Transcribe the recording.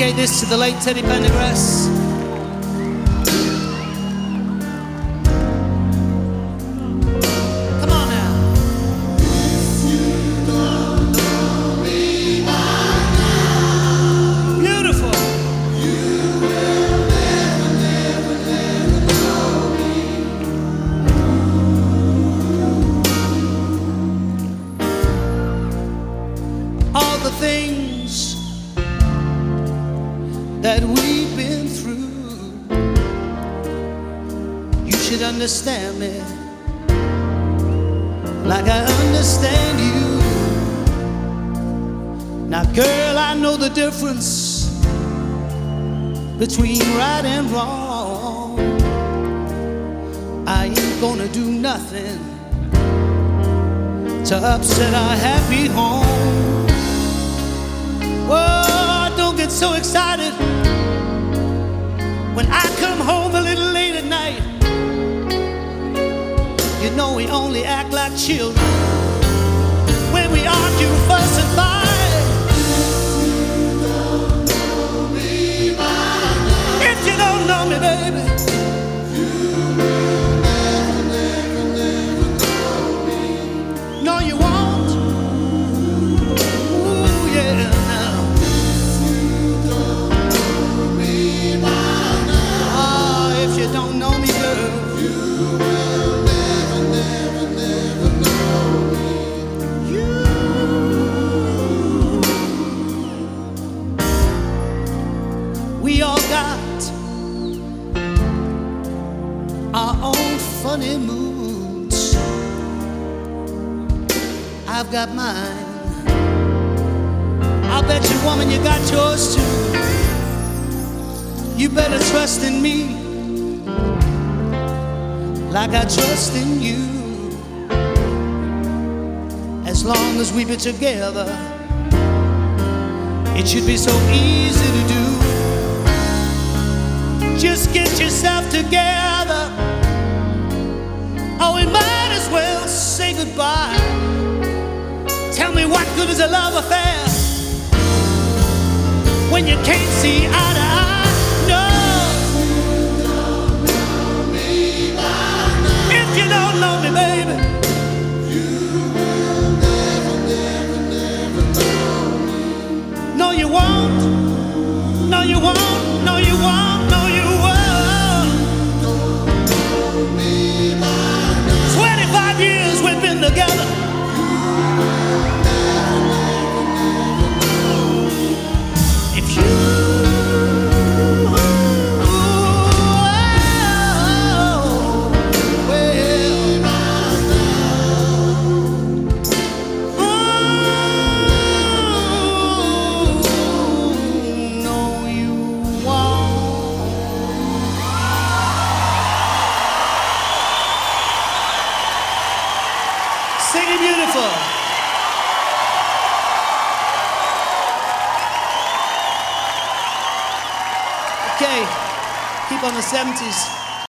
dedicate this to the late Teddy Pendergrass. Come on now. Beautiful. All the things that we've been through, you should understand me like I understand you. Now girl, I know the difference between right and wrong. I ain't gonna do nothing to upset our happy home. Oh, don't get so excited when I come home a little late at night. You know we only act like children when we argue, fuss and fight. If you don't know me, baby, you will never know me. No, you won't. Ooh, yeah. Don't know me, girl. You will never know me. We all got our own funny moods. I've got mine. I'll bet you, woman, you got yours too. You better trust in me like I trust in you. As long as we be together, it should be so easy to do. Just get yourself together, or we might as well say goodbye. Tell me, what good is a love affair when you can't see eye to eye? You don't know me, baby. You will never know me. No, you won't. No, you won't. No, you won't. No, you won't. Don't know me by now. 25 years we've been together. If you singing beautiful. Okay, keep on the 70s.